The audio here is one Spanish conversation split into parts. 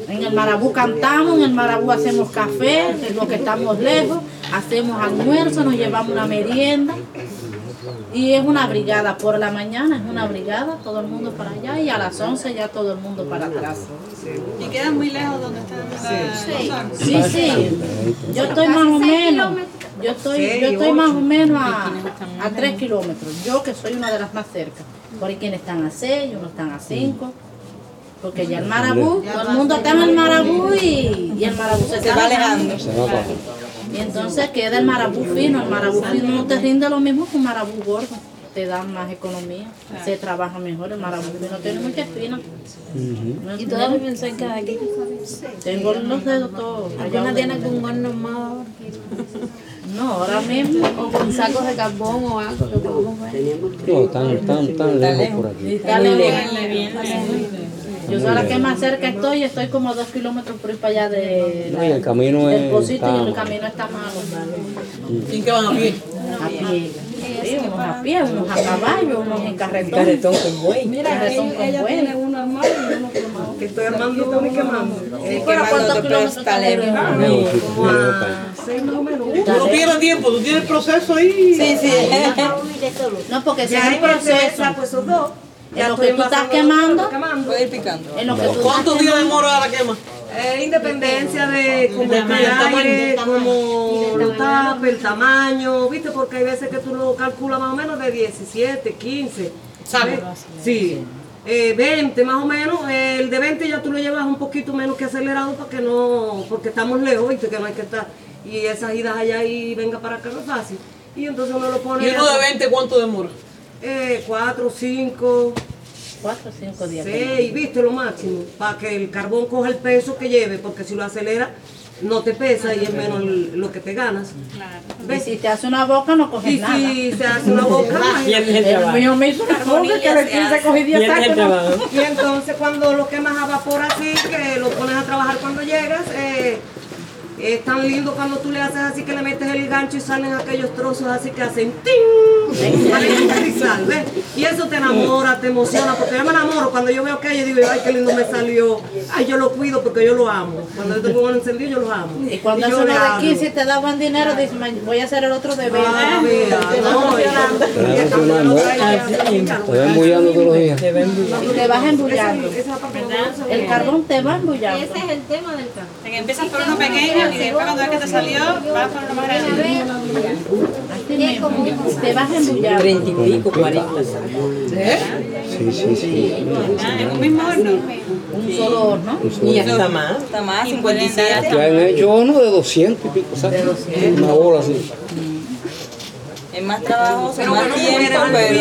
En el Marabú cantamos, en el Marabú hacemos café, en los que estamos lejos, hacemos almuerzo, nos llevamos una merienda. Y es una brigada, por la mañana es una brigada, todo el mundo para allá, y a las 11 ya todo el mundo para atrás. ¿Y quedan muy lejos donde están? Sí. Yo estoy más o menos, yo estoy más o menos a 3 kilómetros. Yo que soy una de las más cerca. Por ahí quienes están a 6, unos están a 5. Porque ya el Marabú, todo el mundo está en el Marabú y el Marabú se va alejando. Y entonces queda el Marabú fino. El Marabú fino no te rinde lo mismo que un Marabú gordo. Te da más economía, se trabaja mejor. El Marabú fino tiene mucha espina. ¿Y todas viven cerca de aquí? Tengo los dedos todos. ¿Alguna tiene algún horno más? No, ahora mismo. O con sacos de carbón o algo que podemos ver. No, tan lejos por aquí. Está lejos. Yo soy la que más cerca estoy como 2 kilómetros por ir para allá No, y el camino del es. Pocito, y el camino está malo. ¿Y qué van a pie? A pie. Sí, unos a pie, unos a caballo, unos en carretón. Carretón con buey. Mira, ella tiene uno armado y uno quemado. Que estoy armando uno y quemando. ¿Pero cuántos kilómetros está lejos? Como a 6 más o menos. Tú no pierdas tiempo, tú tienes el proceso ahí. Sí. No, porque si Ya es un en el proceso, pues esos dos. en lo que tú estás quemando, Puedes ir picando. en lo que tú estás ¿Cuántos días demora la quema? Independencia de cómo está el aire, cómo lo tapa, el tamaño, ¿viste? Porque hay veces que tú lo calculas más o menos de 17, 15. ¿Sabes? Sí. 20 más o menos. El de 20 ya tú lo llevas un poquito menos que acelerado para que no, porque estamos lejos, ¿viste? Que no hay que estar. Y esas idas allá y venga para acá no es fácil. Y entonces uno lo pone. ¿Y uno de 20 cuánto demora? 4, 5. 4 o 5 días. 6, viste lo máximo, para que el carbón coja el peso que lleve, porque si lo acelera no te pesa y es menos lo que te ganas. Y si te hace una boca no coges Y nada. si se hace una boca, El mío me hizo una boca que de 15 cogí 10 sacos. y entonces cuando lo quemas a vapor así, que lo pones a trabajar cuando llegas, es tan lindo cuando tú le haces así que le metes el gancho y salen aquellos trozos así que hacen ¡ting! Salen cristal, ¿ves? Y eso te enamora, te emociona, porque yo me enamoro cuando yo veo aquello y digo, ay, qué lindo me salió. Ay, yo lo cuido porque yo lo amo. Cuando yo tengo un encendido, yo lo amo. Y cuando yo eso le de hablo. 15 te da buen dinero, dices, voy a hacer el otro de 20. Ah, mira, no, Te ven bullando todos los días. Y te vas embullando. El carbón te va embullando. Ese es el tema del carbón. Empiezas por uno pequeño y después cuando ves que te salió, vas por uno más grande. Así mismo, te vas embullando. 30 y pico, 40. Sí. En un mismo horno. Un solo horno. Y hasta más, 57. Que han hecho uno de 200 y pico, ¿sabes? Una bola así. Es más trabajoso, Pero más bueno, tiempo,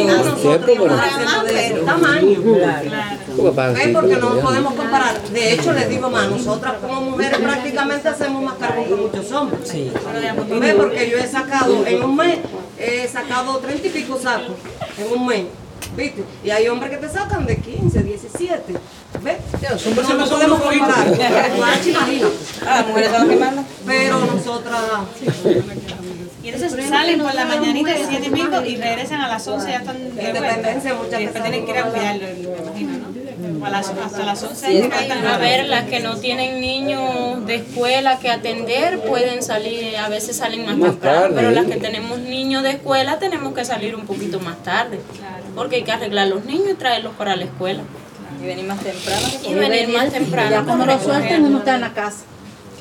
pero tamaño. ¿Ves? Porque no Claro. podemos comparar. De hecho, les digo más, nosotras como mujeres prácticamente hacemos más carbón que muchos hombres. Sí. ¿Ves? Porque yo he sacado en un mes, 30 y pico sacos en un mes. ¿Viste? Y hay hombres que te sacan de 15, 17. ¿Ves? Los hombres No siempre son podemos unos comparar. flojitos. Imagínate. Las mujeres son las que mandan. Pero nosotras. Y entonces salen por la mañanita de 7 y pico y regresan a las 11 ya están de vuelta. Independencia, muchas Y después tienen que ir a cuidarlo, me imagino, ¿no? O hasta las 11 Sí, ya están A ver, las que no tienen niños de escuela que atender pueden salir, a veces salen más temprano, tarde, pero ¿eh? las que tenemos niños de escuela tenemos que salir un poquito más tarde, porque hay que arreglar los niños y traerlos para la escuela. Y venir más temprano. Y venir más temprano. Ya cuando para lo suelten recogerlos. uno está en la casa.